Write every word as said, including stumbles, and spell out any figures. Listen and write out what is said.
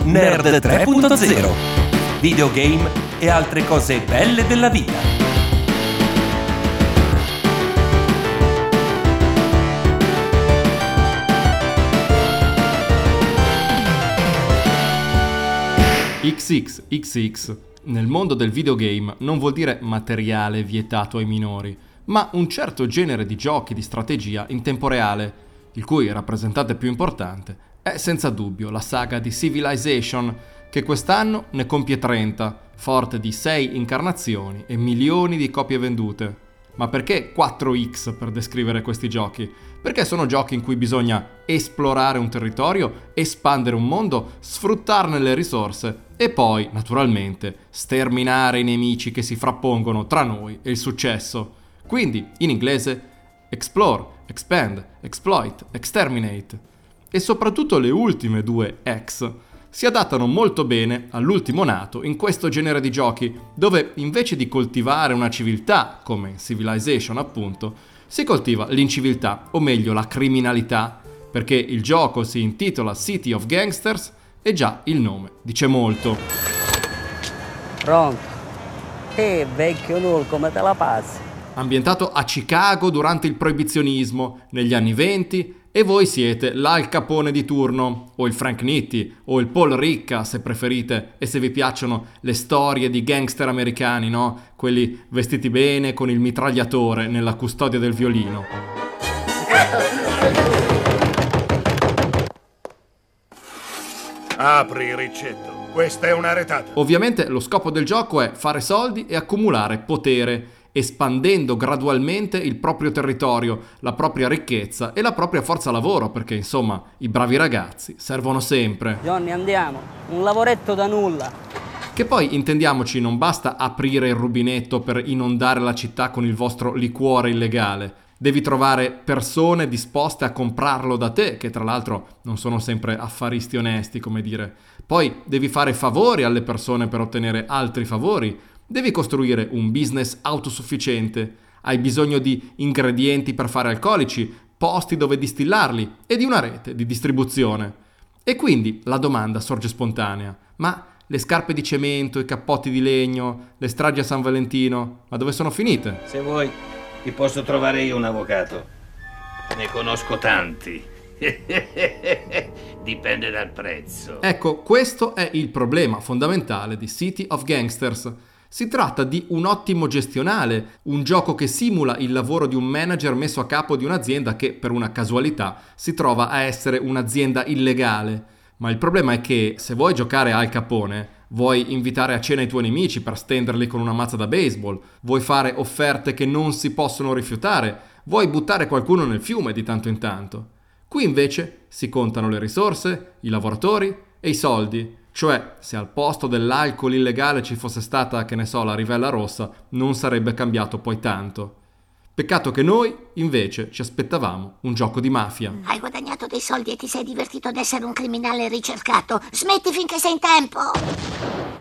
Nerd tre punto zero. Videogame e altre cose belle della vita. X X X X nel mondo del videogame non vuol dire materiale vietato ai minori, ma un certo genere di giochi di strategia in tempo reale, il cui rappresentante più importante è senza dubbio la saga di Civilization, che quest'anno ne compie trenta, forte di sei incarnazioni e milioni di copie vendute. Ma perché quattro X per descrivere questi giochi? Perché sono giochi in cui bisogna esplorare un territorio, espandere un mondo, sfruttarne le risorse e poi, naturalmente, sterminare i nemici che si frappongono tra noi e il successo. Quindi, in inglese, explore, expand, exploit, exterminate. E soprattutto le ultime due X si adattano molto bene all'ultimo nato in questo genere di giochi, dove invece di coltivare una civiltà, come in Civilization appunto, si coltiva l'inciviltà, o meglio la criminalità, perché il gioco si intitola City of Gangsters e già il nome dice molto. Pronto? Eh, vecchio null, come te la passi? Ambientato a Chicago durante il proibizionismo, negli anni venti, e voi siete l'Al Capone di turno, o il Frank Nitti, o il Paul Ricca se preferite, e se vi piacciono le storie di gangster americani, no? Quelli vestiti bene con il mitragliatore nella custodia del violino. Apri, Riccetto, questa è una retata. Ovviamente lo scopo del gioco è fare soldi e accumulare potere, espandendo gradualmente il proprio territorio, la propria ricchezza e la propria forza lavoro, perché insomma i bravi ragazzi servono sempre. Johnny, andiamo, un lavoretto da nulla. Che poi, intendiamoci, non basta aprire il rubinetto per inondare la città con il vostro liquore illegale. Devi trovare persone disposte a comprarlo da te, che tra l'altro non sono sempre affaristi onesti, come dire. Poi devi fare favori alle persone per ottenere altri favori. Devi costruire un business autosufficiente, hai bisogno di ingredienti per fare alcolici, posti dove distillarli e di una rete di distribuzione. E quindi la domanda sorge spontanea: ma le scarpe di cemento, i cappotti di legno, le stragi a San Valentino, ma dove sono finite? Se vuoi, ti posso trovare io un avvocato. Ne conosco tanti. Dipende dal prezzo. Ecco, questo è il problema fondamentale di City of Gangsters. Si tratta di un ottimo gestionale, un gioco che simula il lavoro di un manager messo a capo di un'azienda che, per una casualità, si trova a essere un'azienda illegale. Ma il problema è che, se vuoi giocare Al Capone, vuoi invitare a cena i tuoi nemici per stenderli con una mazza da baseball, vuoi fare offerte che non si possono rifiutare, vuoi buttare qualcuno nel fiume di tanto in tanto. Qui invece si contano le risorse, i lavoratori e i soldi. Cioè, se al posto dell'alcol illegale ci fosse stata, che ne so, la Rivella Rossa, non sarebbe cambiato poi tanto. Peccato che noi, invece, ci aspettavamo un gioco di mafia. Hai guadagnato dei soldi e ti sei divertito ad essere un criminale ricercato. Smetti finché sei in tempo!